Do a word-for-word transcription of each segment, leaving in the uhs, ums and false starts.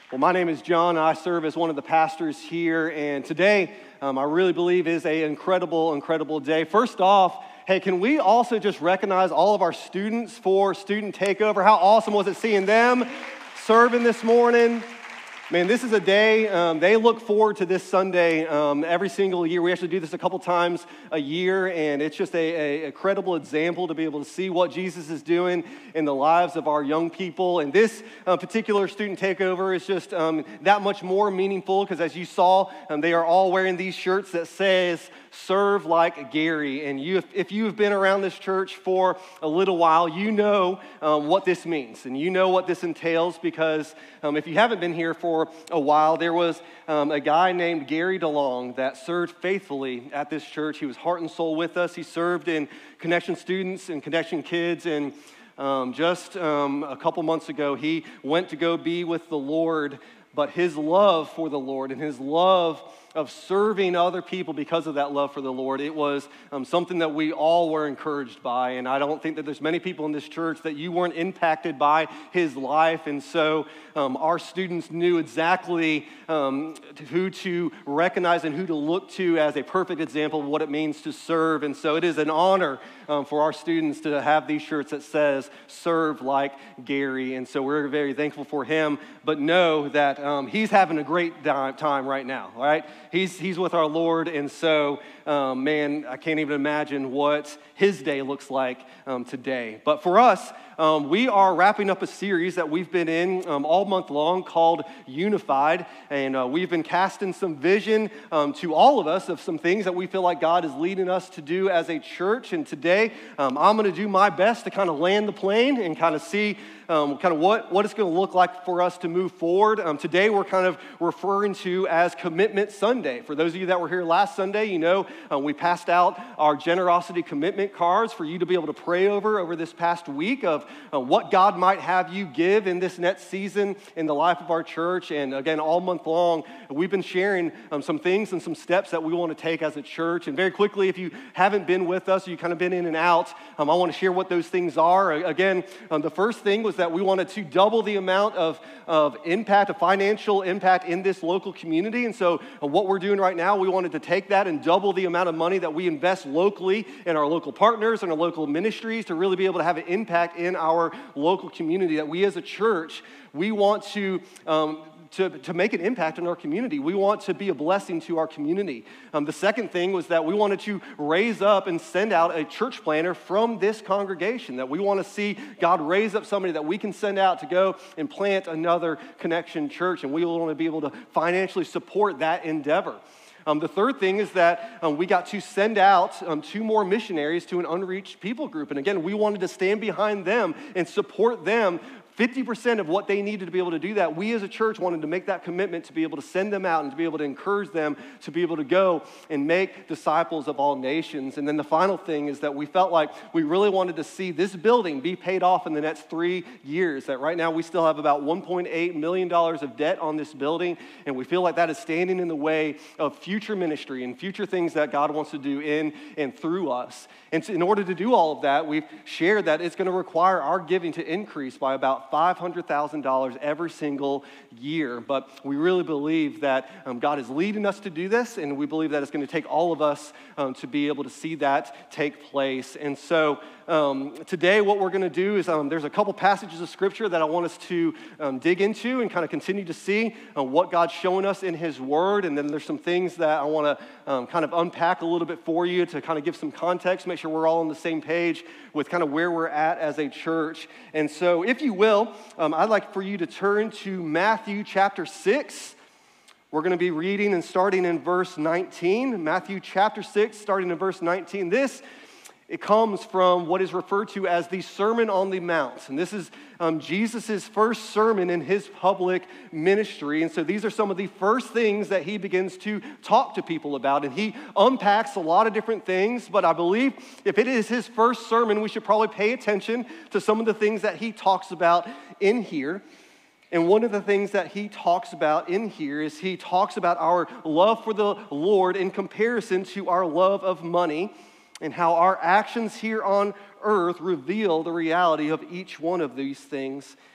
Well, my name is John. I serve as one of the pastors here, and today um, I really believe is an incredible, incredible day. First off, hey, can we also just recognize all of our students for Student Takeover? How awesome was it seeing them serving this morning? Man, this is a day, um, they look forward to this Sunday um, every single year. We actually do this a couple times a year, and it's just a, a, a credible example to be able to see what Jesus is doing in the lives of our young people. And this uh, particular student takeover is just um, that much more meaningful because as you saw, um, they are all wearing these shirts that says, "Serve like Gary." And you, if you have been around this church for a little while, you know um, what this means, and you know what this entails because um, if you haven't been here for a while, there was um, a guy named Gary DeLong that served faithfully at this church. He was heart and soul with us. He served in Connection students and Connection kids, and um, just um, a couple months ago, he went to go be with the Lord. But his love for the Lord and his love of serving other people because of that love for the Lord, it was um, something that we all were encouraged by. And I don't think that there's many people in this church that you weren't impacted by his life. And so um, our students knew exactly um, who to recognize and who to look to as a perfect example of what it means to serve. And so it is an honor um, for our students to have these shirts that says, "Serve like Gary." And so we're very thankful for him. But know that um, he's having a great time right now, all right? He's, he's with our Lord, and so, um, man, I can't even imagine what his day looks like um, today. But for us, um, we are wrapping up a series that we've been in um, all month long called Unified, and uh, we've been casting some vision um, to all of us of some things that we feel like God is leading us to do as a church. And today, um, I'm going to do my best to kind of land the plane and kind of see Um, kind of what, what it's going to look like for us to move forward. Um, today we're kind of referring to as Commitment Sunday. For those of you that were here last Sunday, you know um, we passed out our generosity commitment cards for you to be able to pray over over this past week of uh, what God might have you give in this next season in the life of our church. And again, all month long, we've been sharing um, some things and some steps that we want to take as a church. And very quickly, if you haven't been with us, you've kind of been in and out, um, I want to share what those things are. Again, um, the first thing was that we wanted to double the amount of, of impact, of financial impact in this local community. And so uh, what we're doing right now, we wanted to take that and double the amount of money that we invest locally in our local partners and our local ministries to really be able to have an impact in our local community. That we as a church, we want to um, To, to make an impact in our community. We want to be a blessing to our community. Um, the second thing was that we wanted to raise up and send out a church planner from this congregation, that we want to see God raise up somebody that we can send out to go and plant another Connection church, and we want to be able to financially support that endeavor. Um, the third thing is that um, we got to send out um, two more missionaries to an unreached people group. And again, we wanted to stand behind them and support them fifty percent of what they needed to be able to do that. We as a church wanted to make that commitment to be able to send them out and to be able to encourage them to be able to go and make disciples of all nations. And then the final thing is that we felt like we really wanted to see this building be paid off in the next three years. That right now we still have about one point eight million dollars of debt on this building, and we feel like that is standing in the way of future ministry and future things that God wants to do in and through us. And so in order to do all of that, we've shared that it's going to require our giving to increase by about five hundred thousand dollars every single year. But we really believe that um, God is leading us to do this, and we believe that it's going to take all of us um, to be able to see that take place. And so um, today what we're going to do is um, there's a couple passages of Scripture that I want us to um, dig into and kind of continue to see uh, what God's showing us in His Word. And then there's some things that I want to um, kind of unpack a little bit for you to kind of give some context, make sure we're all on the same page with kind of where we're at as a church. And so if you will, um, I'd like for you to turn to Matthew chapter six. We're going to be reading and starting in verse nineteen. Matthew chapter six, starting in verse nineteen. This, it comes from what is referred to as the Sermon on the Mount. And this is um, Jesus' first sermon in his public ministry. And so these are some of the first things that he begins to talk to people about. And he unpacks a lot of different things. But I believe if it is his first sermon, we should probably pay attention to some of the things that he talks about in here. And one of the things that he talks about in here is he talks about our love for the Lord in comparison to our love of money, and how our actions here on earth reveal the reality of each one of these things.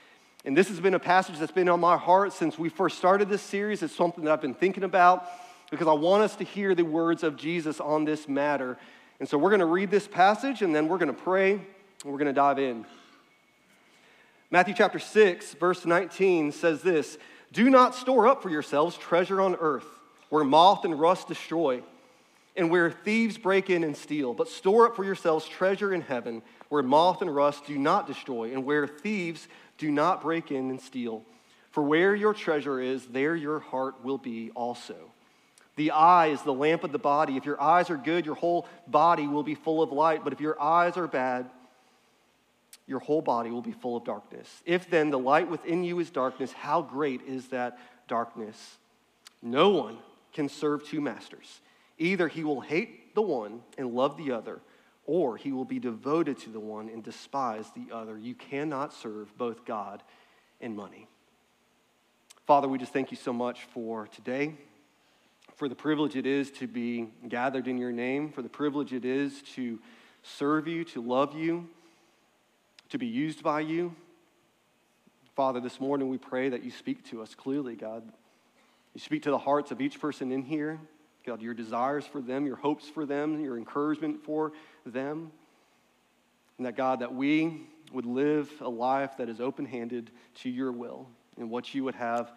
And this has been a passage that's been on my heart since we first started this series. It's something that I've been thinking about because I want us to hear the words of Jesus on this matter. And so we're going to read this passage, and then we're going to pray, and we're going to dive in. Matthew chapter six, verse nineteen says this, "Do not store up for yourselves treasure on earth, where moth and rust destroy, and where thieves break in and steal. But store up for yourselves treasure in heaven, where moth and rust do not destroy, and where thieves do not break in and steal. For where your treasure is, there your heart will be also. The eye is the lamp of the body. If your eyes are good, your whole body will be full of light. But if your eyes are bad, your whole body will be full of darkness. If then the light within you is darkness, how great is that darkness? No one can serve two masters. Either he will hate the one and love the other, or he will be devoted to the one and despise the other. You cannot serve both God and money." Father, we just thank you so much for today, for the privilege it is to be gathered in your name, for the privilege it is to serve you, to love you, to be used by you. Father, this morning we pray that you speak to us clearly, God. You speak to the hearts of each person in here. God, your desires for them, your hopes for them, your encouragement for them. And that, God, that we would live a life that is open-handed to your will and what you would have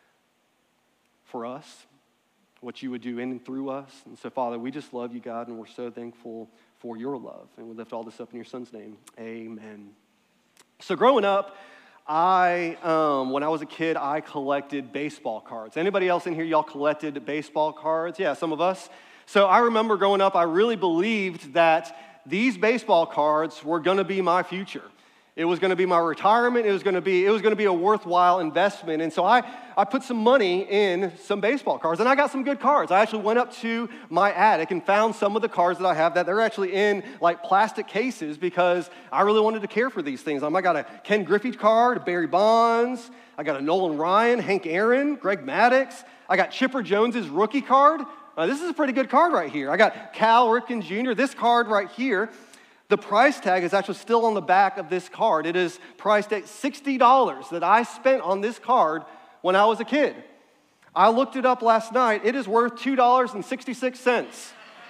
for us, what you would do in and through us. And so, Father, we just love you, God, and we're so thankful for your love. And we lift all this up in your son's name. Amen. So growing up, I, um, when I was a kid, I collected baseball cards. Anybody else in here, y'all collected baseball cards? Yeah, some of us. So I remember growing up, I really believed that these baseball cards were going to be my future. It was going to be my retirement. It was going to be, it was going to be a worthwhile investment. And so I, I put some money in some baseball cards, and I got some good cards. I actually went up to my attic and found some of the cards that I have that they're actually in like plastic cases because I really wanted to care for these things. Um, I got a Ken Griffey card, a Barry Bonds. I got a Nolan Ryan, Hank Aaron, Greg Maddux. I got Chipper Jones's rookie card. Uh, this is a pretty good card right here. I got Cal Ripken Junior This card right here. The price tag is actually still on the back of this card. It is priced at sixty dollars that I spent on this card when I was a kid. I looked it up last night. It is worth two dollars and sixty-six cents.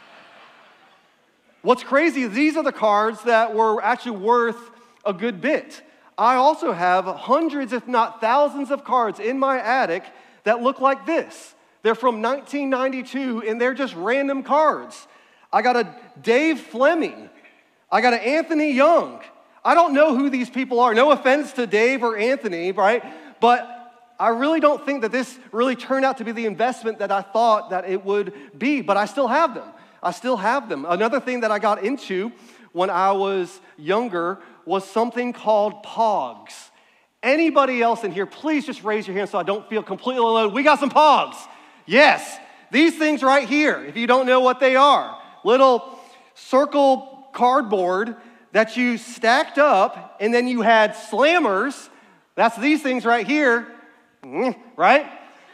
What's crazy is these are the cards that were actually worth a good bit. I also have hundreds, if not thousands, of cards in my attic that look like this. They're from nineteen ninety-two, and they're just random cards. I got a Dave Fleming. I got an Anthony Young. I don't know who these people are. No offense to Dave or Anthony, right? But I really don't think that this really turned out to be the investment that I thought that it would be, but I still have them. I still have them. Another thing that I got into when I was younger was something called Pogs. Anybody else in here, please just raise your hand so I don't feel completely alone. We got some Pogs. Yes, these things right here, if you don't know what they are, little circle cardboard that you stacked up, and then you had slammers. That's these things right here, right?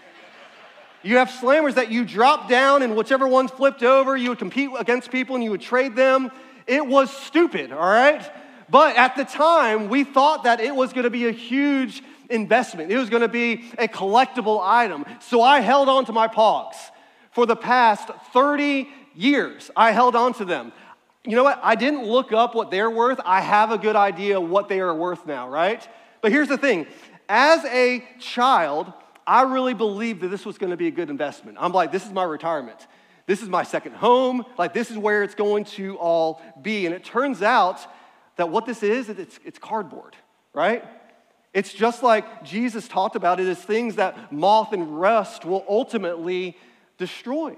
You have slammers that you drop down, and whichever one's flipped over, you would compete against people and you would trade them. It was stupid, all right? But at the time, we thought that it was going to be a huge investment. It was going to be a collectible item. So I held on to my Pogs. For the past thirty years, I held on to them. You know what? I didn't look up what they're worth. I have a good idea what they are worth now, right? But here's the thing. As a child, I really believed that this was going to be a good investment. I'm like, this is my retirement. This is my second home. Like, this is where it's going to all be. And it turns out that what this is, it's, it's cardboard, right? It's just like Jesus talked about. It is things that moth and rust will ultimately destroy.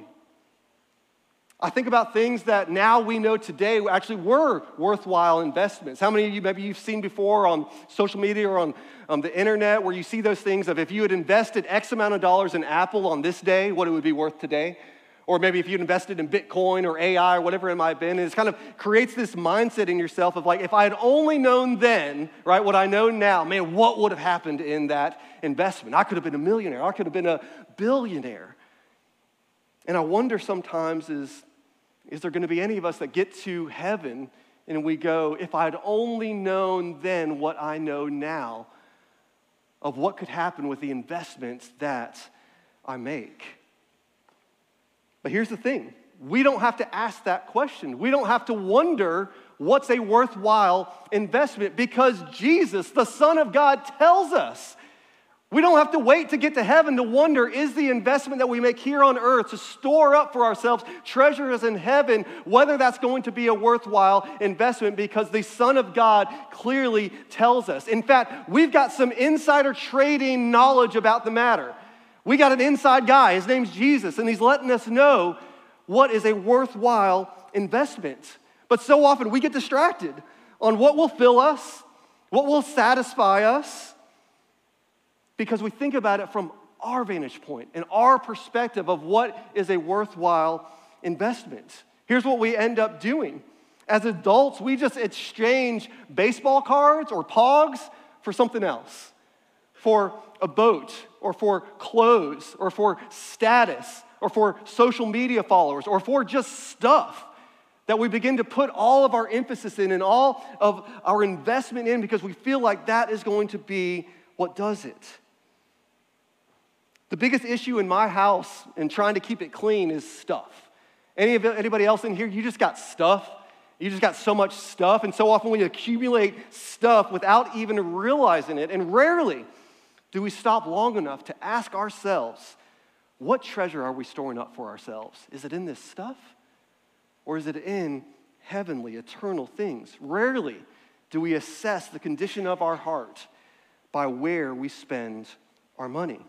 I think about things that now we know today actually were worthwhile investments. How many of you, maybe you've seen before on social media or on um, the internet, where you see those things of if you had invested X amount of dollars in Apple on this day, what it would be worth today? Or maybe if you'd invested in Bitcoin or A I or whatever it might have been, and it kind of creates this mindset in yourself of like, if I had only known then, right, what I know now, man, what would have happened in that investment? I could have been a millionaire. I could have been a billionaire. And I wonder sometimes is, is there going to be any of us that get to heaven and we go, if I'd only known then what I know now, of what could happen with the investments that I make. But here's the thing. We don't have to ask that question. We don't have to wonder what's a worthwhile investment because Jesus, the Son of God, tells us. We don't have to wait to get to heaven to wonder, is the investment that we make here on earth to store up for ourselves treasures in heaven, whether that's going to be a worthwhile investment, because the Son of God clearly tells us. In fact, we've got some insider trading knowledge about the matter. We got an inside guy, his name's Jesus, and he's letting us know what is a worthwhile investment. But so often we get distracted on what will fill us, what will satisfy us, because we think about it from our vantage point and our perspective of what is a worthwhile investment. Here's what we end up doing. As adults, we just exchange baseball cards or pogs for something else, for a boat or for clothes or for status or for social media followers or for just stuff that we begin to put all of our emphasis in and all of our investment in because we feel like that is going to be what does it. The biggest issue in my house in trying to keep it clean is stuff. Any of anybody else in here, you just got stuff. You just got so much stuff, and so often we accumulate stuff without even realizing it, and rarely do we stop long enough to ask ourselves, what treasure are we storing up for ourselves? Is it in this stuff, or is it in heavenly, eternal things? Rarely do we assess the condition of our heart by where we spend our money.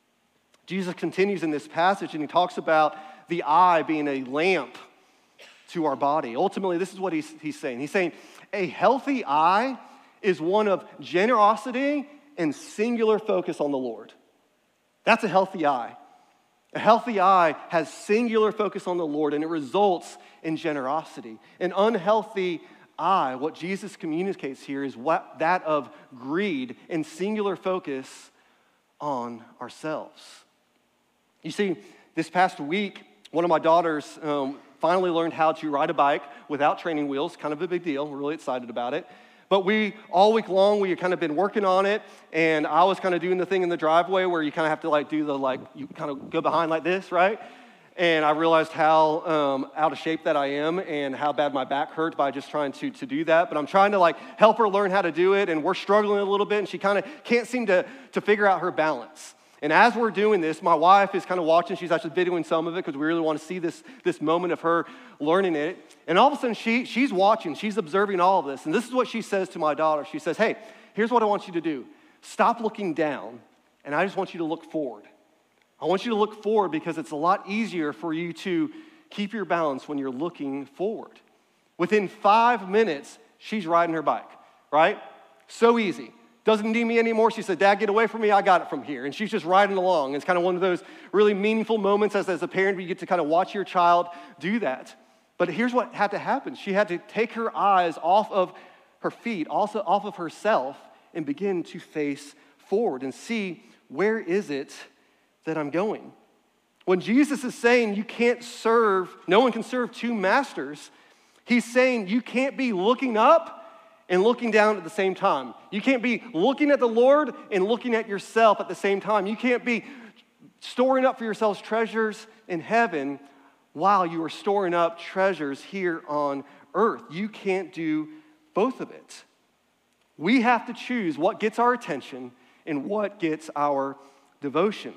Jesus continues in this passage, and he talks about the eye being a lamp to our body. Ultimately, this is what he's, he's saying. He's saying a healthy eye is one of generosity and singular focus on the Lord. That's a healthy eye. A healthy eye has singular focus on the Lord, and it results in generosity. An unhealthy eye, what Jesus communicates here, is what, that of greed and singular focus on ourselves. You see, this past week, one of my daughters um, finally learned how to ride a bike without training wheels. Kind of a big deal. We're really excited about it. But we, all week long, we had kind of been working on it, and I was kind of doing the thing in the driveway where you kind of have to like do the, like, you kind of go behind like this, right? And I realized how um, out of shape that I am and how bad my back hurt by just trying to, to do that. But I'm trying to like help her learn how to do it, and we're struggling a little bit, and she kind of can't seem to, to figure out her balance. And as we're doing this, my wife is kind of watching. She's actually videoing some of it because we really want to see this, this moment of her learning it. And all of a sudden, she, she's watching. She's observing all of this. And this is what she says to my daughter. She says, hey, here's what I want you to do. Stop looking down, and I just want you to look forward. I want you to look forward because it's a lot easier for you to keep your balance when you're looking forward. Within five minutes, she's riding her bike, right? So easy. Doesn't need me anymore. She said, Dad, get away from me. I got it from here. And she's just riding along. It's kind of one of those really meaningful moments as, as a parent where you get to kind of watch your child do that. But here's what had to happen. She had to take her eyes off of her feet, also off of herself, and begin to face forward and see, where is it that I'm going? When Jesus is saying you can't serve, no one can serve two masters, he's saying you can't be looking up and looking down at the same time. You can't be looking at the Lord and looking at yourself at the same time. You can't be storing up for yourselves treasures in heaven while you are storing up treasures here on earth. You can't do both of it. We have to choose what gets our attention and what gets our devotion.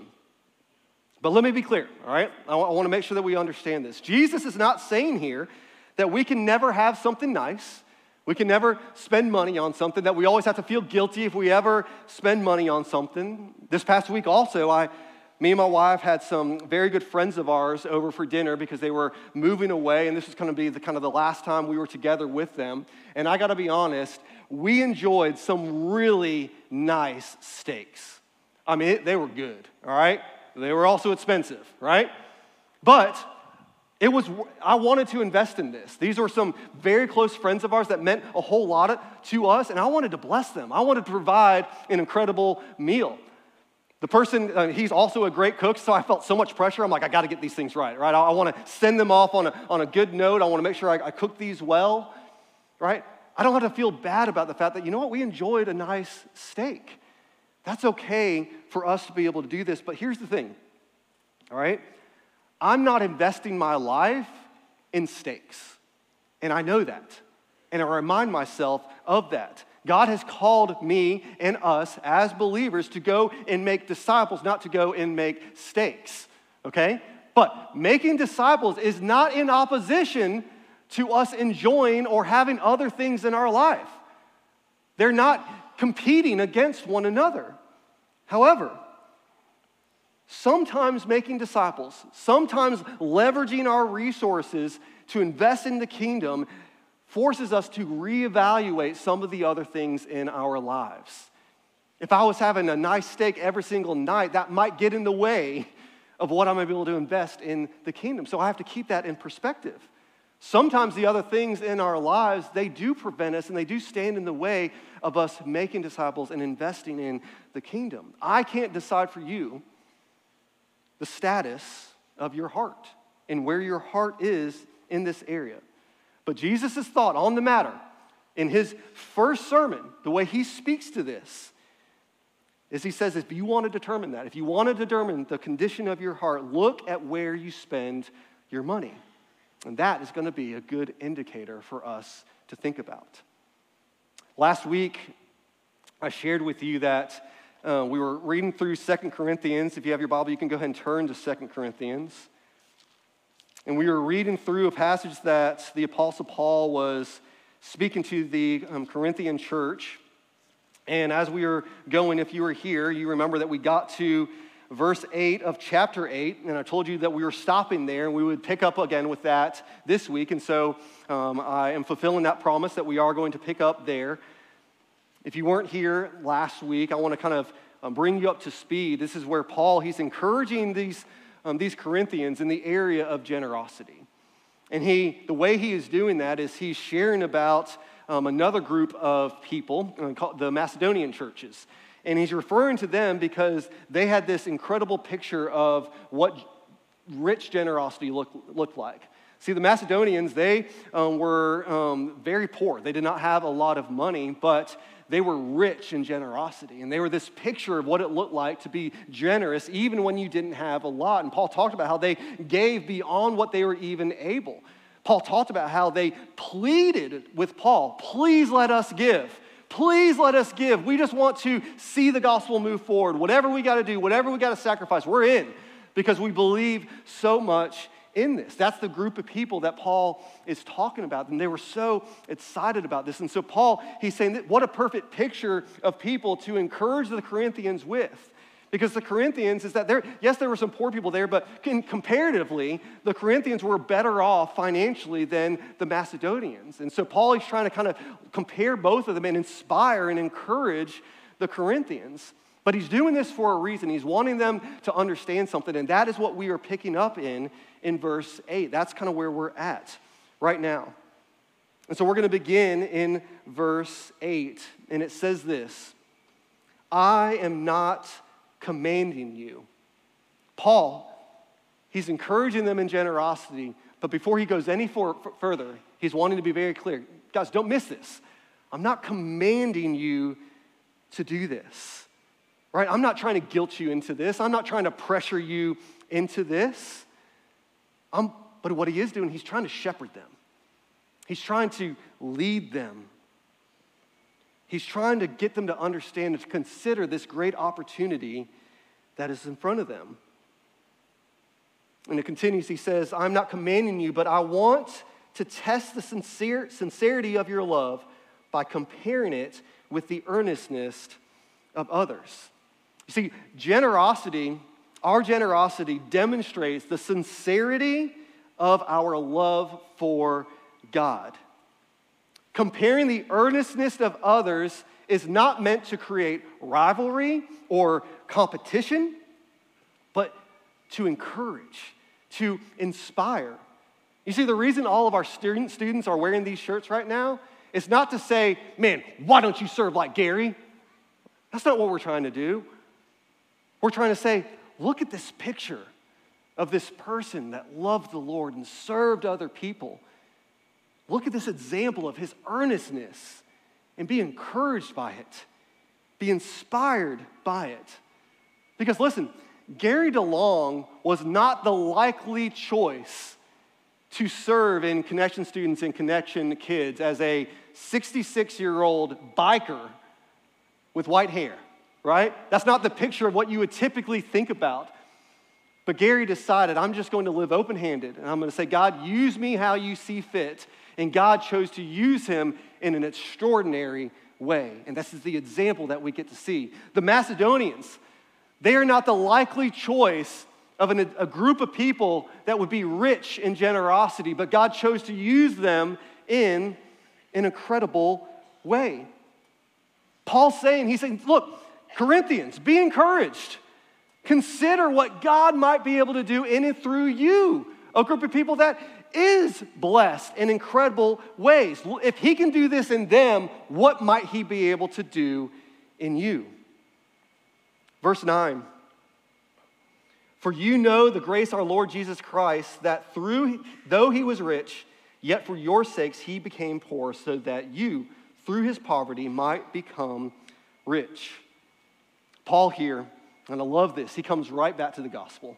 But let me be clear, all right? I want to make sure that we understand this. Jesus is not saying here that we can never have something nice. We can never spend money on something, that we always have to feel guilty if we ever spend money on something. This past week also, I, me and my wife had some very good friends of ours over for dinner because they were moving away, and this was going to be the kind of the last time we were together with them. And I got to be honest, we enjoyed some really nice steaks. I mean, it, they were good, all right? They were also expensive, right? But It was, I wanted to invest in this. These were some very close friends of ours that meant a whole lot to us, and I wanted to bless them. I wanted to provide an incredible meal. The person, uh, he's also a great cook, so I felt so much pressure. I'm like, I got to get these things right, right? I, I want to send them off on a, on a good note. I want to make sure I, I cook these well, right? I don't have to feel bad about the fact that, you know what, we enjoyed a nice steak. That's okay for us to be able to do this, but here's the thing, all right? I'm not investing my life in stakes, and I know that, and I remind myself of that. God has called me and us as believers to go and make disciples, not to go and make stakes, okay? But making disciples is not in opposition to us enjoying or having other things in our life. They're not competing against one another. However, sometimes making disciples, sometimes leveraging our resources to invest in the kingdom forces us to reevaluate some of the other things in our lives. If I was having a nice steak every single night, that might get in the way of what I'm going to be able to invest in the kingdom. So I have to keep that in perspective. Sometimes the other things in our lives, they do prevent us and they do stand in the way of us making disciples and investing in the kingdom. I can't decide for you the status of your heart and where your heart is in this area. But Jesus' thought on the matter in his first sermon, the way he speaks to this, is he says, if you want to determine that, if you want to determine the condition of your heart, look at where you spend your money. And that is going to be a good indicator for us to think about. Last week, I shared with you that uh, we were reading through Second Corinthians. If you have your Bible, you can go ahead and turn to Second Corinthians. And we were reading through a passage that the Apostle Paul was speaking to the um, Corinthian church. And as we were going, if you were here, you remember that we got to verse eight of chapter eight, and I told you that we were stopping there, and we would pick up again with that this week, and so um, I am fulfilling that promise that we are going to pick up there. If you weren't here last week, I want to kind of um, bring you up to speed. This is where Paul, he's encouraging these, um, these Corinthians in the area of generosity. And he, the way he is doing that is he's sharing about um, another group of people, uh, called the Macedonian churches. And he's referring to them because they had this incredible picture of what rich generosity looked, looked like. See, the Macedonians, they um, were um, very poor. They did not have a lot of money, but they were rich in generosity. And they were this picture of what it looked like to be generous even when you didn't have a lot. And Paul talked about how they gave beyond what they were even able. Paul talked about how they pleaded with Paul, please let us give. Please let us give. We just want to see the gospel move forward. Whatever we got to do, whatever we got to sacrifice, we're in because we believe so much in this. That's the group of people that Paul is talking about, and they were so excited about this. And so Paul, he's saying that what a perfect picture of people to encourage the Corinthians with. Because the Corinthians is that there, yes, there were some poor people there, but comparatively, the Corinthians were better off financially than the Macedonians. And so Paul is trying to kind of compare both of them and inspire and encourage the Corinthians. But he's doing this for a reason. He's wanting them to understand something, and that is what we are picking up in in verse eight. That's kind of where we're at right now. And so we're going to begin in verse eight, and it says this, I am not commanding you. Paul, he's encouraging them in generosity, but before he goes any for, for further, he's wanting to be very clear. Guys, don't miss this. I'm not commanding you to do this, right? I'm not trying to guilt you into this. I'm not trying to pressure you into this. I'm, but what he is doing, he's trying to shepherd them. He's trying to lead them. He's trying to get them to understand and to consider this great opportunity that is in front of them. And it continues, he says, I'm not commanding you, but I want to test the sincere, sincerity of your love by comparing it with the earnestness of others. You see, generosity, our generosity demonstrates the sincerity of our love for God. Comparing the earnestness of others is not meant to create rivalry or competition, but to encourage, to inspire. You see, the reason all of our student, students are wearing these shirts right now is not to say, man, why don't you serve like Gary? That's not what we're trying to do. We're trying to say, look at this picture of this person that loved the Lord and served other people. Look at this example of his earnestness and be encouraged by it. Be inspired by it. Because listen, Gary DeLong was not the likely choice to serve in Connection Students and Connection Kids as a sixty-six-year-old biker with white hair, right? That's not the picture of what you would typically think about. But Gary decided, I'm just going to live open-handed, and I'm going to say, God, use me how you see fit. And God chose to use him in an extraordinary way. And this is the example that we get to see. The Macedonians, they are not the likely choice of an, a group of people that would be rich in generosity, but God chose to use them in an incredible way. Paul's saying, he's saying, look, Corinthians, be encouraged. Consider what God might be able to do in and through you, a group of people that is blessed in incredible ways. If he can do this in them, what might he be able to do in you? Verse nine. For you know the grace of our Lord Jesus Christ, that through, though he was rich, yet for your sakes he became poor, so that you, through his poverty, might become rich. Paul here, and I love this, he comes right back to the gospel.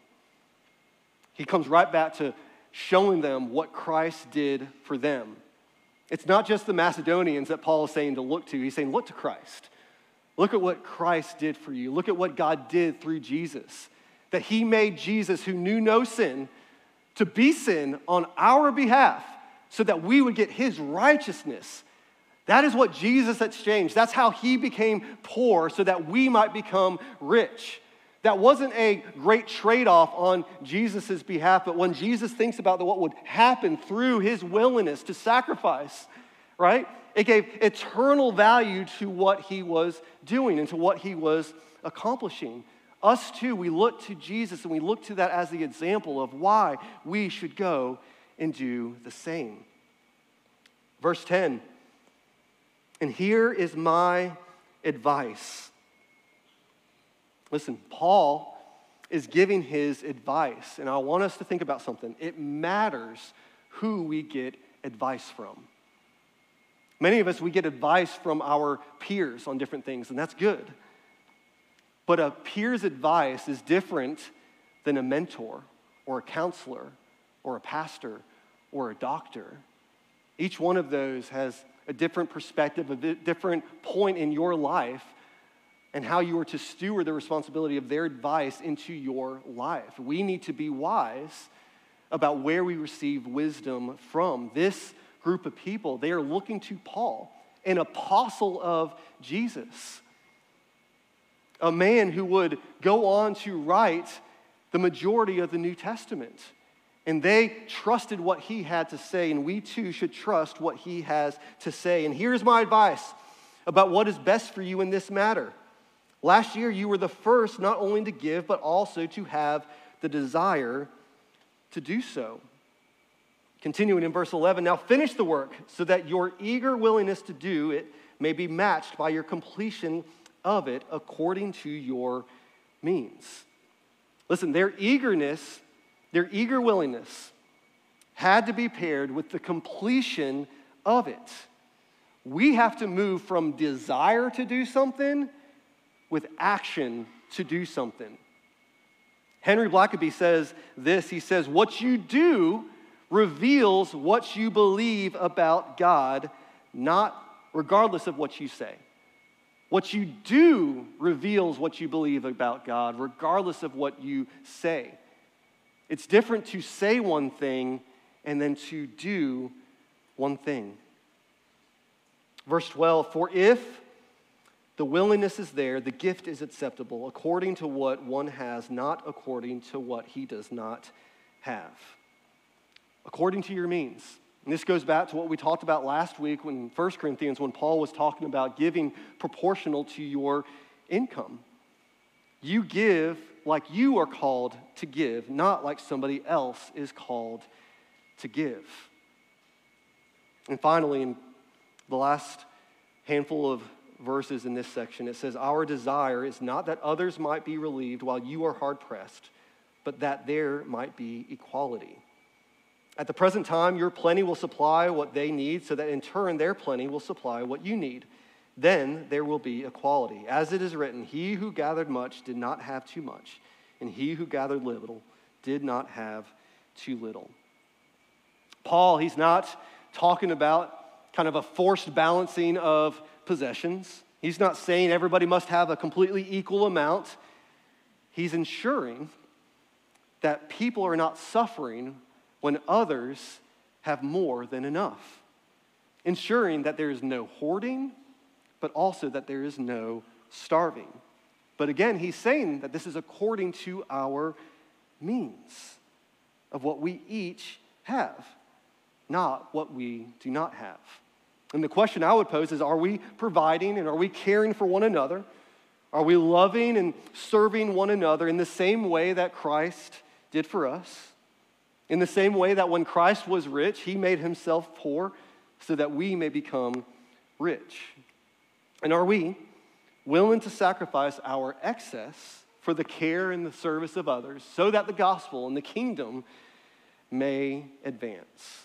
He comes right back to showing them what Christ did for them. It's not just the Macedonians that Paul is saying to look to. He's saying, look to Christ. Look at what Christ did for you. Look at what God did through Jesus. That he made Jesus, who knew no sin, to be sin on our behalf so that we would get his righteousness. That is what Jesus exchanged. That's how he became poor so that we might become rich. That wasn't a great trade-off on Jesus' behalf, but when Jesus thinks about what would happen through his willingness to sacrifice, right? It gave eternal value to what he was doing and to what he was accomplishing. Us too, we look to Jesus and we look to that as the example of why we should go and do the same. Verse ten, and here is my advice. Listen, Paul is giving his advice, and I want us to think about something. It matters who we get advice from. Many of us, we get advice from our peers on different things, and that's good. But a peer's advice is different than a mentor or a counselor or a pastor or a doctor. Each one of those has a different perspective, a different point in your life, and how you are to steward the responsibility of their advice into your life. We need to be wise about where we receive wisdom from. This group of people, they are looking to Paul, an apostle of Jesus, a man who would go on to write the majority of the New Testament. And they trusted what he had to say, and we too should trust what he has to say. And here's my advice about what is best for you in this matter. Last year, you were the first not only to give, but also to have the desire to do so. Continuing in verse eleven, now finish the work so that your eager willingness to do it may be matched by your completion of it according to your means. Listen, their eagerness, their eager willingness had to be paired with the completion of it. We have to move from desire to do something with action to do something. Henry Blackaby says this, he says, what you do reveals what you believe about God, not regardless of what you say. What you do reveals what you believe about God, regardless of what you say. It's different to say one thing and then to do one thing. Verse twelve, for if the willingness is there, the gift is acceptable, according to what one has, not according to what he does not have. According to your means. And this goes back to what we talked about last week in First Corinthians when Paul was talking about giving proportional to your income. You give like you are called to give, not like somebody else is called to give. And finally, in the last handful of verses in this section, it says, our desire is not that others might be relieved while you are hard-pressed, but that there might be equality. At the present time, your plenty will supply what they need, so that in turn their plenty will supply what you need, then there will be equality. As it is written, he who gathered much did not have too much, and he who gathered little did not have too little. Paul, he's not talking about kind of a forced balancing of possessions. He's not saying everybody must have a completely equal amount. He's ensuring that people are not suffering when others have more than enough. Ensuring that there is no hoarding, but also that there is no starving. But again, he's saying that this is according to our means of what we each have, not what we do not have. And the question I would pose is, are we providing and are we caring for one another? Are we loving and serving one another in the same way that Christ did for us? In the same way that when Christ was rich, he made himself poor so that we may become rich. And are we willing to sacrifice our excess for the care and the service of others so that the gospel and the kingdom may advance?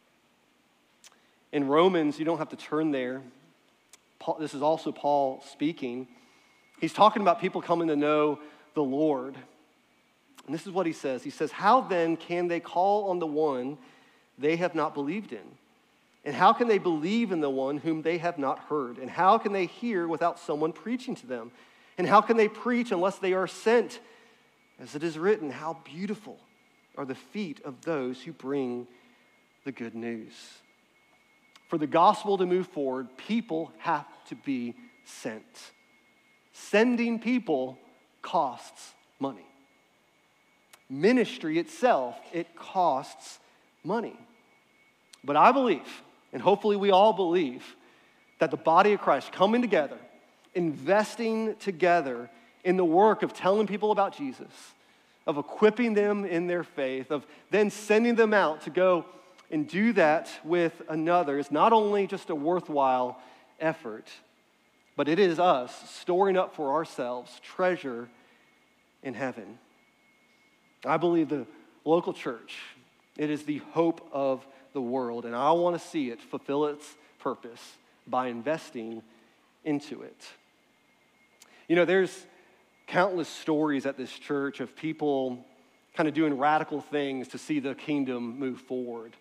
In Romans, you don't have to turn there. Paul, this is also Paul speaking. He's talking about people coming to know the Lord. And this is what he says. He says, how then can they call on the one they have not believed in? And how can they believe in the one whom they have not heard? And how can they hear without someone preaching to them? And how can they preach unless they are sent? As it is written, how beautiful are the feet of those who bring the good news. For the gospel to move forward, people have to be sent. Sending people costs money. Ministry itself, it costs money. But I believe, and hopefully we all believe, that the body of Christ coming together, investing together in the work of telling people about Jesus, of equipping them in their faith, of then sending them out to go and do that with another is not only just a worthwhile effort, but it is us storing up for ourselves treasure in heaven. I believe the local church, it is the hope of the world, and I want to see it fulfill its purpose by investing into it. You know, there's countless stories at this church of people kind of doing radical things to see the kingdom move forward.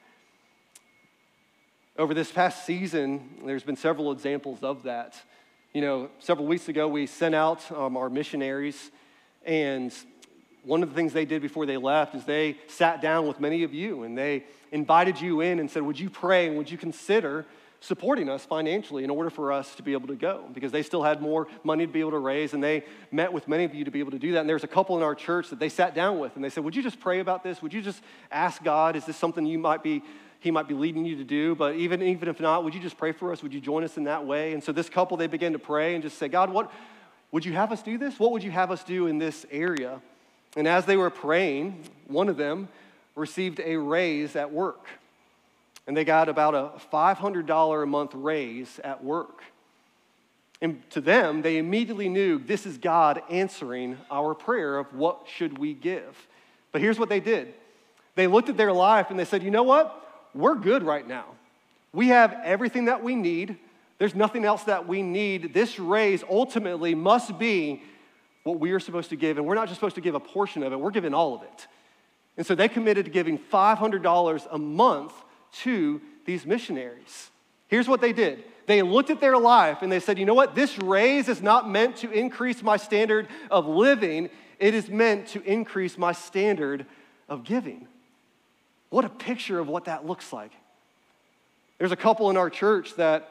Over this past season, there's been several examples of that. You know, several weeks ago, we sent out um, our missionaries, and one of the things they did before they left is they sat down with many of you, and they invited you in and said, would you pray and would you consider supporting us financially in order for us to be able to go? Because they still had more money to be able to raise, and they met with many of you to be able to do that. And there's a couple in our church that they sat down with, and they said, would you just pray about this? Would you just ask God, is this something you might be He might be leading you to do, but even, even if not, would you just pray for us? Would you join us in that way? And so this couple, they began to pray and just say, God, what would you have us do this? What would you have us do in this area? And as they were praying, one of them received a raise at work. And they got about a five hundred dollars a month raise at work. And to them, they immediately knew this is God answering our prayer of what should we give. But here's what they did. They looked at their life and they said, you know what? We're good right now. We have everything that we need. There's nothing else that we need. This raise ultimately must be what we are supposed to give, and we're not just supposed to give a portion of it, we're giving all of it. And so they committed to giving five hundred dollars a month to these missionaries. Here's what they did. They looked at their life and they said, you know what? This raise is not meant to increase my standard of living. It is meant to increase my standard of giving. What a picture of what that looks like. There's a couple in our church that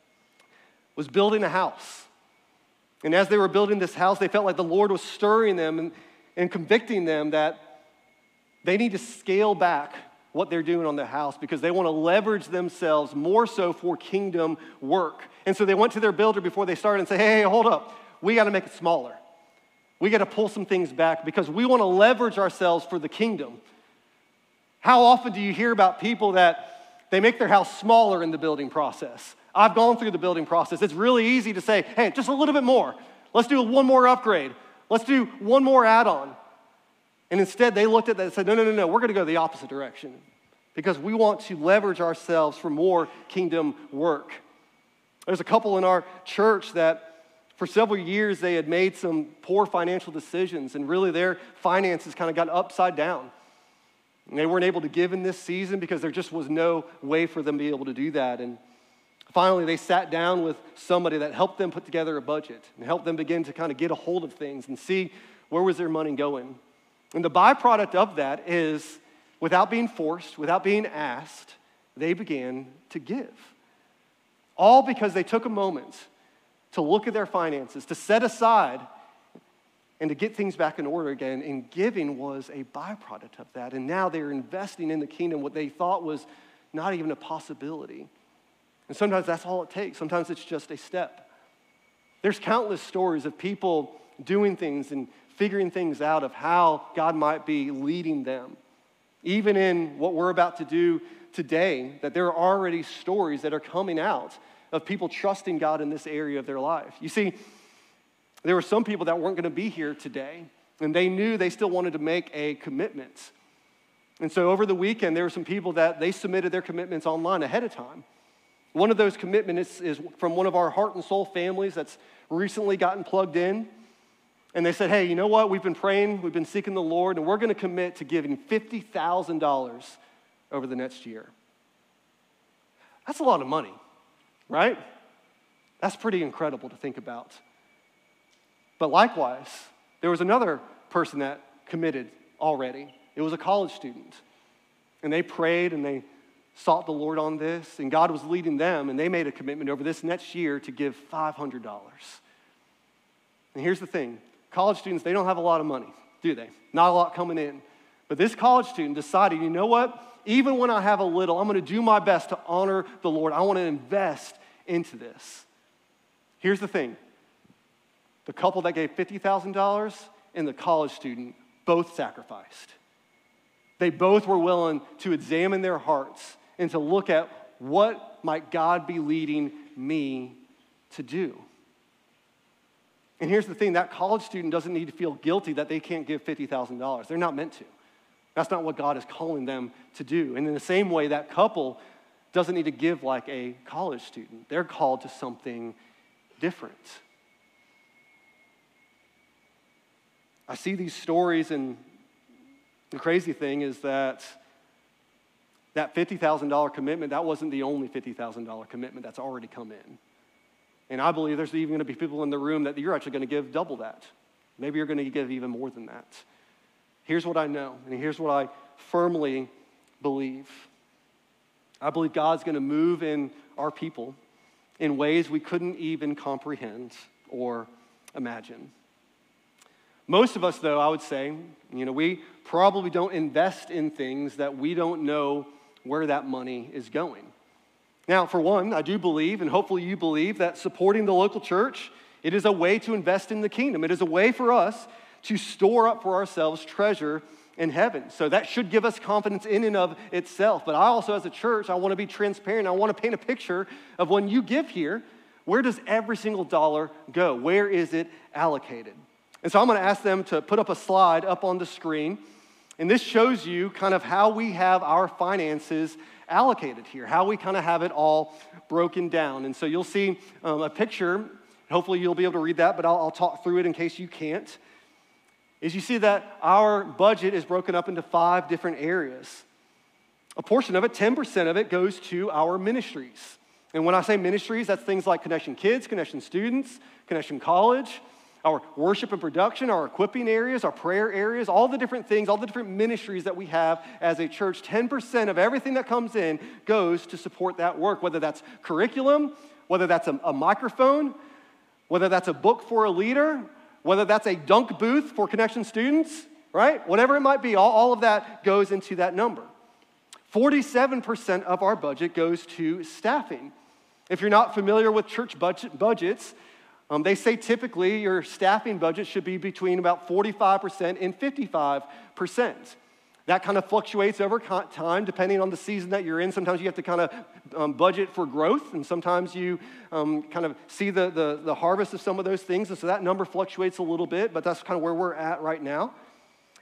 was building a house. And as they were building this house, they felt like the Lord was stirring them and, and convicting them that they need to scale back what they're doing on the house because they want to leverage themselves more so for kingdom work. And so they went to their builder before they started and said, hey, hey, hold up. We got to make it smaller. We got to pull some things back because we want to leverage ourselves for the kingdom. How often do you hear about people that they make their house smaller in the building process? I've gone through the building process. It's really easy to say, hey, just a little bit more. Let's do one more upgrade. Let's do one more add-on. And instead, they looked at that and said, no, no, no, no, we're going to go the opposite direction because we want to leverage ourselves for more kingdom work. There's a couple in our church that for several years they had made some poor financial decisions, and really their finances kind of got upside down. And they weren't able to give in this season because there just was no way for them to be able to do that. And finally, they sat down with somebody that helped them put together a budget and helped them begin to kind of get a hold of things and see where was their money going. And the byproduct of that is, without being forced, without being asked, they began to give. All because they took a moment to look at their finances, to set aside, and to get things back in order again. And giving was a byproduct of that. And now they're investing in the kingdom, what they thought was not even a possibility. And sometimes that's all it takes. Sometimes it's just a step. There's countless stories of people doing things and figuring things out of how God might be leading them. Even in what we're about to do today, that there are already stories that are coming out of people trusting God in this area of their life. You see, there were some people that weren't going to be here today, and they knew they still wanted to make a commitment. And so over the weekend, there were some people that they submitted their commitments online ahead of time. One of those commitments is from one of our Heart and Soul families that's recently gotten plugged in. And they said, hey, you know what? We've been praying, we've been seeking the Lord, and we're going to commit to giving fifty thousand dollars over the next year. That's a lot of money, right? That's pretty incredible to think about. But likewise, there was another person that committed already. It was a college student. And they prayed and they sought the Lord on this, and God was leading them, and they made a commitment over this next year to give five hundred dollars. And here's the thing. College students, they don't have a lot of money, do they? Not a lot coming in. But this college student decided, you know what? Even when I have a little, I'm going to do my best to honor the Lord. I want to invest into this. Here's the thing. The couple that gave fifty thousand dollars and the college student both sacrificed. They both were willing to examine their hearts and to look at what might God be leading me to do. And here's the thing, that college student doesn't need to feel guilty that they can't give fifty thousand dollars. They're not meant to. That's not what God is calling them to do. And in the same way, that couple doesn't need to give like a college student. They're called to something different. I see these stories, and the crazy thing is that that fifty thousand dollars commitment, that wasn't the only fifty thousand dollars commitment that's already come in. And I believe there's even going to be people in the room that you're actually going to give double that. Maybe you're going to give even more than that. Here's what I know, and here's what I firmly believe. I believe God's going to move in our people in ways we couldn't even comprehend or imagine. Most of us, though, I would say, you know, we probably don't invest in things that we don't know where that money is going. Now, for one, I do believe, and hopefully you believe, that supporting the local church, it is a way to invest in the kingdom. It is a way for us to store up for ourselves treasure in heaven. So that should give us confidence in and of itself. But I also, as a church, I want to be transparent. I want to paint a picture of when you give here, where does every single dollar go? Where is it allocated? And so I'm going to ask them to put up a slide up on the screen. And this shows you kind of how we have our finances allocated here, how we kind of have it all broken down. And so you'll see um, a picture. Hopefully you'll be able to read that, but I'll, I'll talk through it in case you can't. Is you see that our budget is broken up into five different areas. A portion of it, ten percent of it, goes to our ministries. And when I say ministries, that's things like Connection Kids, Connection Students, Connection College, our worship and production, our equipping areas, our prayer areas, all the different things, all the different ministries that we have as a church. ten percent of everything that comes in goes to support that work, whether that's curriculum, whether that's a, a microphone, whether that's a book for a leader, whether that's a dunk booth for Connection students, right? Whatever it might be, all, all of that goes into that number. forty-seven percent of our budget goes to staffing. If you're not familiar with church budget, budgets, Um, they say typically your staffing budget should be between about forty-five percent and fifty-five percent. That kind of fluctuates over time depending on the season that you're in. Sometimes you have to kind of um, budget for growth, and sometimes you um, kind of see the, the, the harvest of some of those things, and so that number fluctuates a little bit, but that's kind of where we're at right now.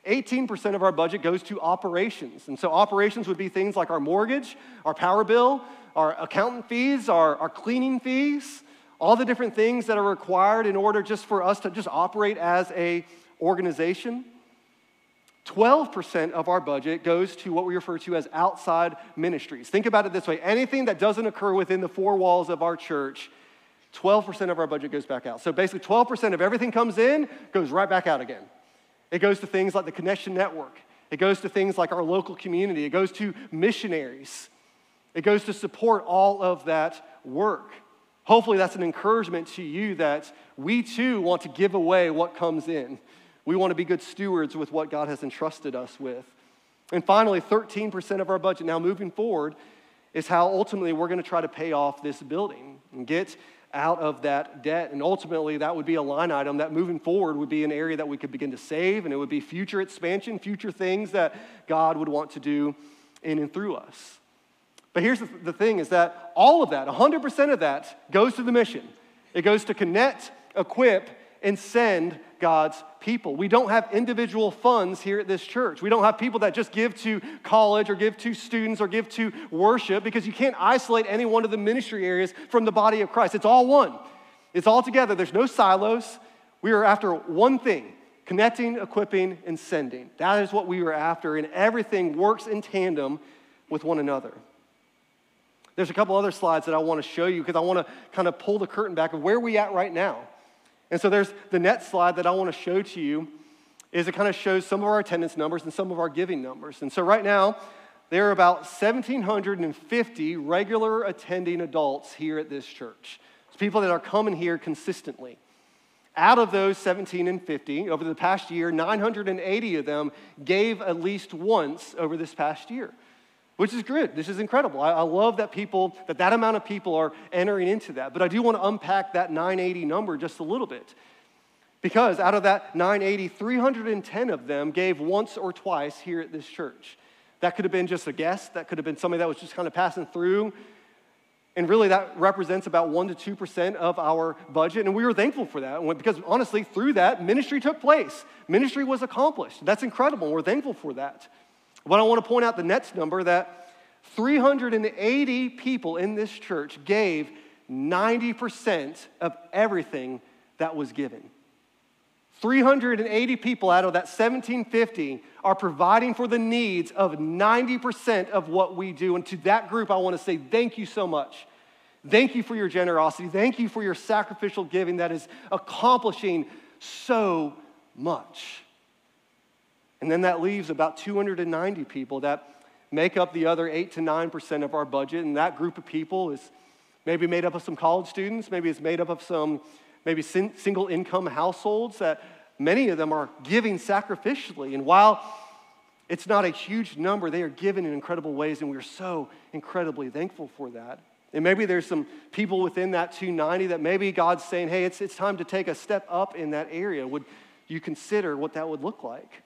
eighteen percent of our budget goes to operations. And so operations would be things like our mortgage, our power bill, our accountant fees, our, our cleaning fees, all the different things that are required in order just for us to just operate as a organization. twelve percent of our budget goes to what we refer to as outside ministries. Think about it this way. Anything that doesn't occur within the four walls of our church, twelve percent of our budget goes back out. So basically twelve percent of everything comes in, goes right back out again. It goes to things like the Connection Network. It goes to things like our local community. It goes to missionaries. It goes to support all of that work. Hopefully that's an encouragement to you that we too want to give away what comes in. We want to be good stewards with what God has entrusted us with. And finally, thirteen percent of our budget now moving forward is how ultimately we're going to try to pay off this building and get out of that debt. And ultimately that would be a line item that moving forward would be an area that we could begin to save, and it would be future expansion, future things that God would want to do in and through us. But here's the, the thing is that all of that, one hundred percent of that goes to the mission. It goes to connect, equip, and send God's people. We don't have individual funds here at this church. We don't have people that just give to college or give to students or give to worship, because you can't isolate any one of the ministry areas from the body of Christ. It's all one. It's all together. There's no silos. We are after one thing: connecting, equipping, and sending. That is what we are after, and everything works in tandem with one another. There's a couple other slides that I want to show you because I want to kind of pull the curtain back of where we're at right now. And so there's the next slide that I want to show to you is it kind of shows some of our attendance numbers and some of our giving numbers. And so right now, there are about one thousand seven hundred fifty regular attending adults here at this church. It's people that are coming here consistently. Out of those one thousand seven hundred fifty, over the past year, nine hundred eighty of them gave at least once over this past year, which is good. This is incredible. I, I love that people, that that amount of people are entering into that. But I do want to unpack that nine eighty number just a little bit. Because out of that nine eighty, three hundred ten of them gave once or twice here at this church. That could have been just a guest. That could have been somebody that was just kind of passing through. And really that represents about one to two percent of our budget. And we were thankful for that. Because honestly, through that, ministry took place. Ministry was accomplished. That's incredible. We're thankful for that. But I want to point out the next number, that three hundred eighty people in this church gave ninety percent of everything that was given. three hundred eighty people out of that one thousand seven hundred fifty are providing for the needs of ninety percent of what we do. And to that group, I want to say thank you so much. Thank you for your generosity. Thank you for your sacrificial giving that is accomplishing so much. And then that leaves about two hundred ninety people that make up the other eight to nine percent of our budget. And that group of people is maybe made up of some college students. Maybe it's made up of some maybe sin- single income households that many of them are giving sacrificially. And while it's not a huge number, they are given in incredible ways. And we're so incredibly thankful for that. And maybe there's some people within that two hundred ninety that maybe God's saying, hey, it's, it's time to take a step up in that area. Would you consider what that would look like?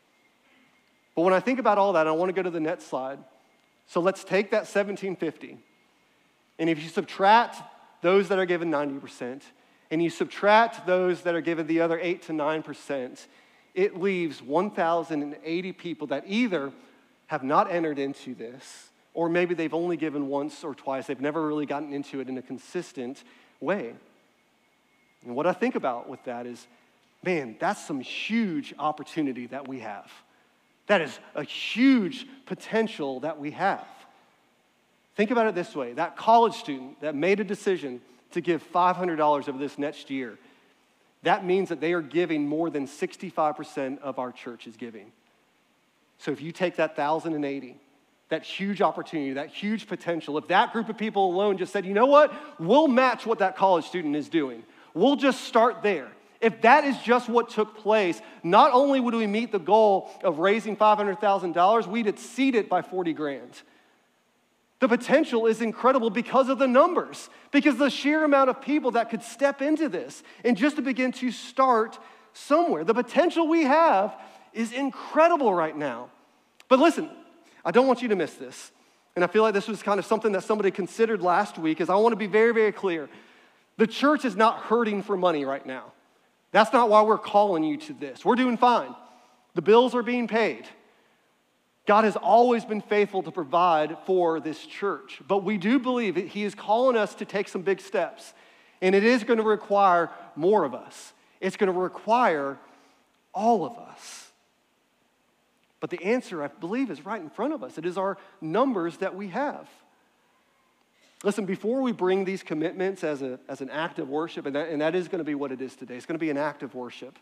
But when I think about all that, I want to go to the next slide. So let's take that one thousand seven hundred fifty, and if you subtract those that are given ninety percent, and you subtract those that are given the other eight to nine percent, it leaves one thousand eighty people that either have not entered into this, or maybe they've only given once or twice. They've never really gotten into it in a consistent way. And what I think about with that is, man, that's some huge opportunity that we have. That is a huge potential that we have. Think about it this way. That college student that made a decision to give five hundred dollars over this next year, that means that they are giving more than sixty-five percent of our church's giving. So if you take that one thousand eighty, that huge opportunity, that huge potential, if that group of people alone just said, you know what, we'll match what that college student is doing. We'll just start there. If that is just what took place, not only would we meet the goal of raising five hundred thousand dollars, we'd exceed it by forty grand. The potential is incredible because of the numbers, because the sheer amount of people that could step into this and just to begin to start somewhere. The potential we have is incredible right now. But listen, I don't want you to miss this. And I feel like this was kind of something that somebody considered last week, is I want to be very, very clear. The church is not hurting for money right now. That's not why we're calling you to this. We're doing fine. The bills are being paid. God has always been faithful to provide for this church. But we do believe that he is calling us to take some big steps. And it is going to require more of us. It's going to require all of us. But the answer, I believe, is right in front of us. It is our numbers that we have. Listen, before we bring these commitments as, a, as an act of worship, and that, and that is going to be what it is today, it's going to be an act of worship.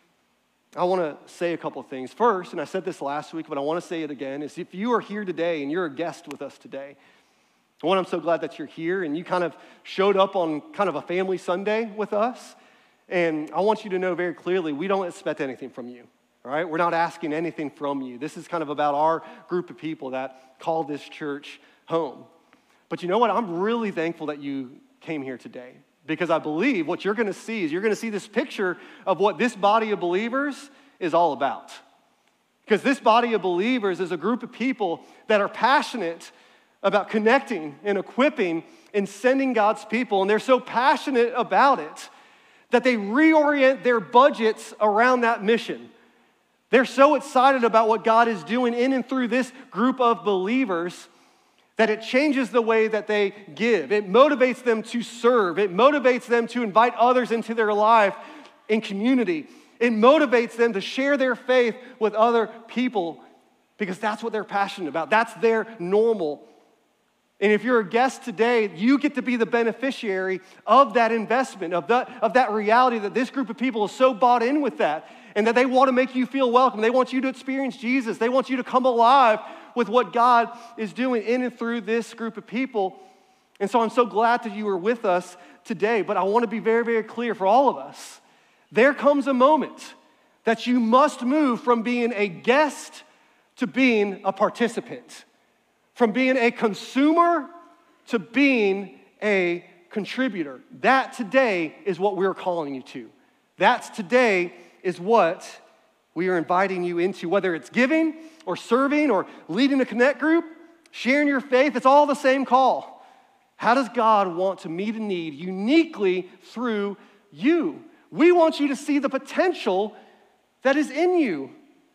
I want to say a couple of things. First, and I said this last week, but I want to say it again, is if you are here today and you're a guest with us today, one, I'm so glad that you're here and you kind of showed up on kind of a family Sunday with us. And I want you to know very clearly, we don't expect anything from you, all right? We're not asking anything from you. This is kind of about our group of people that call this church home. But you know what? I'm really thankful that you came here today. Because I believe what you're going to see is you're going to see this picture of what this body of believers is all about. Because this body of believers is a group of people that are passionate about connecting and equipping and sending God's people. And they're so passionate about it that they reorient their budgets around that mission. They're so excited about what God is doing in and through this group of believers that it changes the way that they give. It motivates them to serve. It motivates them to invite others into their life in community. It motivates them to share their faith with other people because that's what they're passionate about. That's their normal. And if you're a guest today, you get to be the beneficiary of that investment, of that, of that reality that this group of people is so bought in with that and that they want to make you feel welcome. They want you to experience Jesus. They want you to come alive with what God is doing in and through this group of people. And so I'm so glad that you are with us today. But I want to be very, very clear for all of us. There comes a moment that you must move from being a guest to being a participant. From being a consumer to being a contributor. That today is what we're calling you to. That today is what we are inviting you into, whether it's giving or serving or leading a connect group, sharing your faith, it's all the same call. How does God want to meet a need uniquely through you? We want you to see the potential that is in you.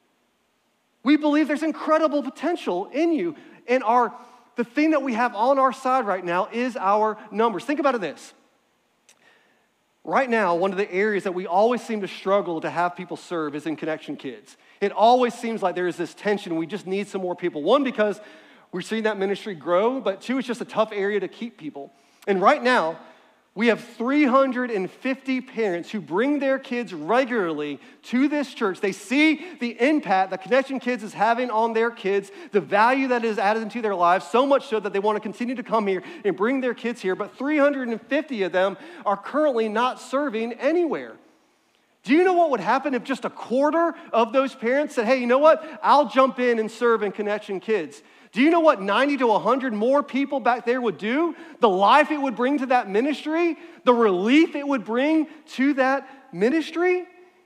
We believe there's incredible potential in you. And our the thing that we have on our side right now is our numbers. Think about it this. Right now, one of the areas that we always seem to struggle to have people serve is in Connection Kids. It always seems like there is this tension. We just need some more people. One, because we're seeing that ministry grow, but two, it's just a tough area to keep people. And right now, we have three hundred fifty parents who bring their kids regularly to this church. They see the impact that Connection Kids is having on their kids, the value that is added into their lives, so much so that they want to continue to come here and bring their kids here. But three hundred fifty of them are currently not serving anywhere. Do you know what would happen if just a quarter of those parents said, hey, you know what? I'll jump in and serve in Connection Kids. Do you know what ninety to one hundred more people back there would do? The life it would bring to that ministry, the relief it would bring to that ministry?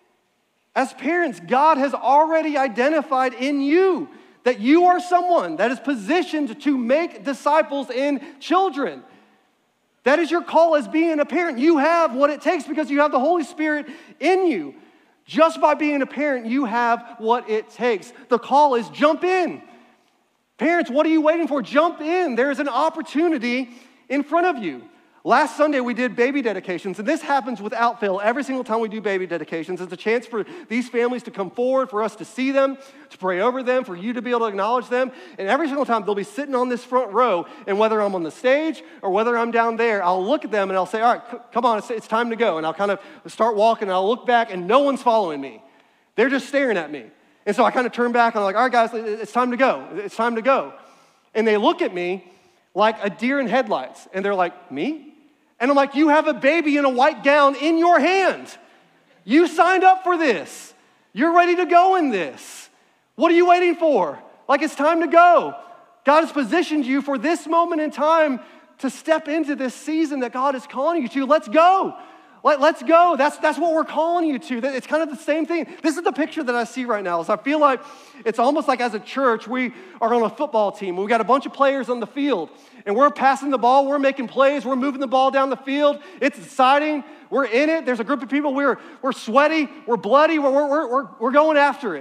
As parents, God has already identified in you that you are someone that is positioned to make disciples in children. That is your call as being a parent. You have what it takes because you have the Holy Spirit in you. Just by being a parent, you have what it takes. The call is jump in. Parents, what are you waiting for? Jump in. There's an opportunity in front of you. Last Sunday, we did baby dedications, and this happens without fail. Every single time we do baby dedications, it's a chance for these families to come forward, for us to see them, to pray over them, for you to be able to acknowledge them. And every single time, they'll be sitting on this front row, and whether I'm on the stage or whether I'm down there, I'll look at them and I'll say, all right, c- come on, it's, it's time to go. And I'll kind of start walking, and I'll look back, and no one's following me. They're just staring at me. And so I kind of turn back, and I'm like, all right, guys, it's time to go. It's time to go. And they look at me like a deer in headlights, and they're like, me? And I'm like, you have a baby in a white gown in your hand. You signed up for this. You're ready to go in this. What are you waiting for? Like, it's time to go. God has positioned you for this moment in time to step into this season that God is calling you to. Let's go. Let, let's go. That's, that's what we're calling you to. It's kind of the same thing. This is the picture that I see right now. So I feel like it's almost like as a church, we are on a football team. We got a bunch of players on the field, and we're passing the ball. We're making plays. We're moving the ball down the field. It's exciting. We're in it. There's a group of people. We're, we're sweaty. We're bloody. We're, we're, we're, we're going after it.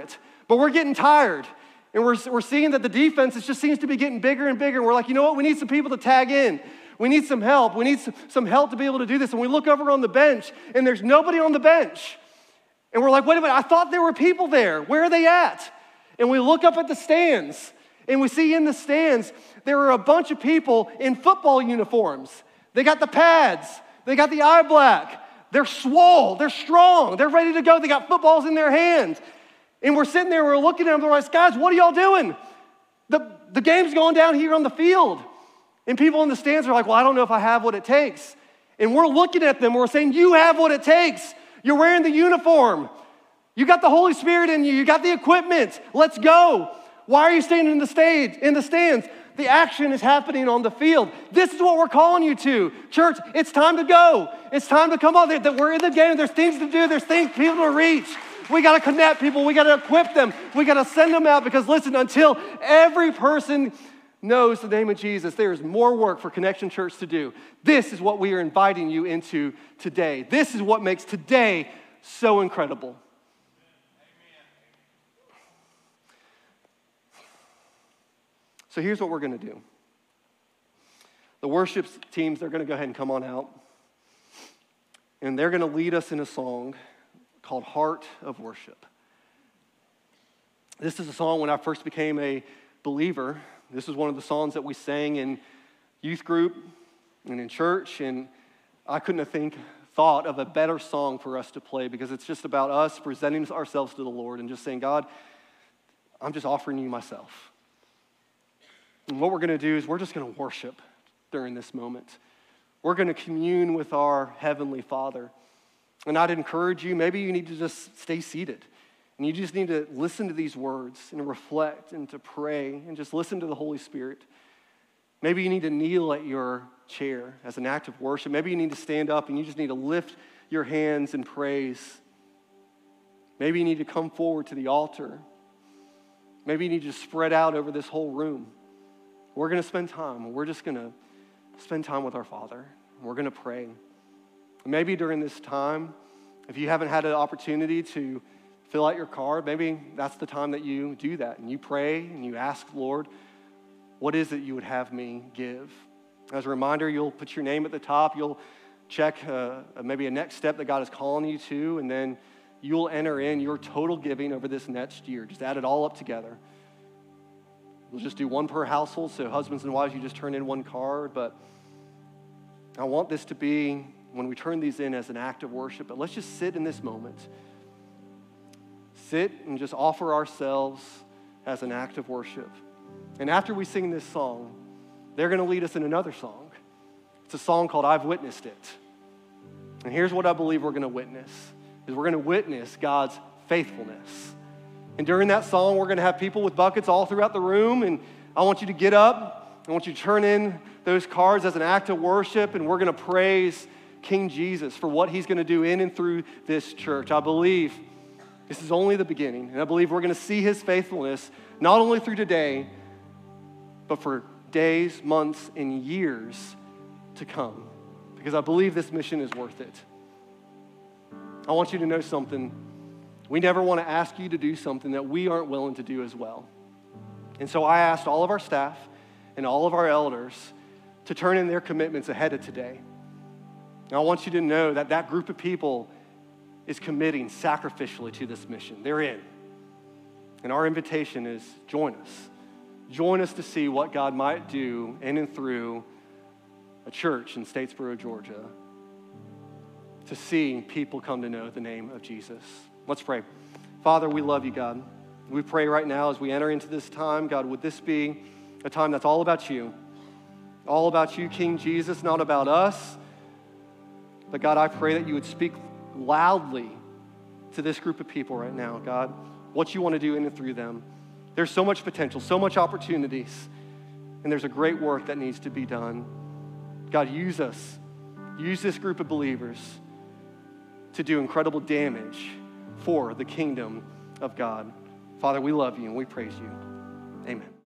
But we're getting tired. And we're, we're seeing that the defense is just seems to be getting bigger and bigger. And we're like, you know what? We need some people to tag in. We need some help. We need some, some help to be able to do this. And we look over on the bench, and there's nobody on the bench. And we're like, wait a minute, I thought there were people there. Where are they at? And we look up at the stands, and we see in the stands, there are a bunch of people in football uniforms. They got the pads. They got the eye black. They're swole. They're strong. They're ready to go. They got footballs in their hands. And we're sitting there, we're looking at them, we're like, guys, what are y'all doing? The, the game's going down here on the field. And people in the stands are like, well, I don't know if I have what it takes. And we're looking at them, we're saying, you have what it takes. You're wearing the uniform. You got the Holy Spirit in you. You got the equipment. Let's go. Why are you standing in the stage, in the stands? The action is happening on the field. This is what we're calling you to. Church, it's time to go. It's time to come on. That we're in the game. There's things to do. There's things people to reach. We got to connect people. We got to equip them. We got to send them out because, listen, until every person knows the name of Jesus, there is more work for Connection Church to do. This is what we are inviting you into today. This is what makes today so incredible. Amen. So here's what we're going to do. The worship teams, they're going to go ahead and come on out. And they're going to lead us in a song called Heart of Worship. This is a song when I first became a believer. This is one of the songs that we sang in youth group and in church, and I couldn't have think, thought of a better song for us to play because it's just about us presenting ourselves to the Lord and just saying, God, I'm just offering you myself. And what we're going to do is we're just going to worship during this moment. We're going to commune with our Heavenly Father. And I'd encourage you, maybe you need to just stay seated. And you just need to listen to these words and reflect and to pray and just listen to the Holy Spirit. Maybe you need to kneel at your chair as an act of worship. Maybe you need to stand up and you just need to lift your hands in praise. Maybe you need to come forward to the altar. Maybe you need to spread out over this whole room. We're going to spend time. We're just going to spend time with our Father. We're going to pray. Maybe during this time, if you haven't had an opportunity to fill out your card, maybe that's the time that you do that and you pray and you ask, Lord, what is it you would have me give? As a reminder, you'll put your name at the top. You'll check uh, maybe a next step that God is calling you to, and then you'll enter in your total giving over this next year. Just add it all up together. We'll just do one per household, so husbands and wives, you just turn in one card, but I want this to be, when we turn these in, as an act of worship, but let's just sit in this moment. Sit and just offer ourselves as an act of worship. And after we sing this song, they're going to lead us in another song. It's a song called I've Witnessed It. And here's what I believe we're going to witness, is we're going to witness God's faithfulness. And during that song, we're going to have people with buckets all throughout the room, and I want you to get up. I want you to turn in those cards as an act of worship, and we're going to praise King Jesus for what he's going to do in and through this church. I believe this is only the beginning, and I believe we're going to see his faithfulness not only through today, but for days, months, and years to come, because I believe this mission is worth it. I want you to know something. We never want to ask you to do something that we aren't willing to do as well. And so I asked all of our staff and all of our elders to turn in their commitments ahead of today. And I want you to know that that group of people is committing sacrificially to this mission. They're in. And our invitation is join us. Join us to see what God might do in and through a church in Statesboro, Georgia, to see people come to know the name of Jesus. Let's pray. Father, we love you, God. We pray right now as we enter into this time, God, would this be a time that's all about you? All about you, King Jesus, not about us. But God, I pray that you would speak loudly to this group of people right now, God, what you want to do in and through them. There's so much potential, so much opportunities, and there's a great work that needs to be done. God, use us. Use this group of believers to do incredible damage for the kingdom of God. Father, we love you and we praise you. Amen.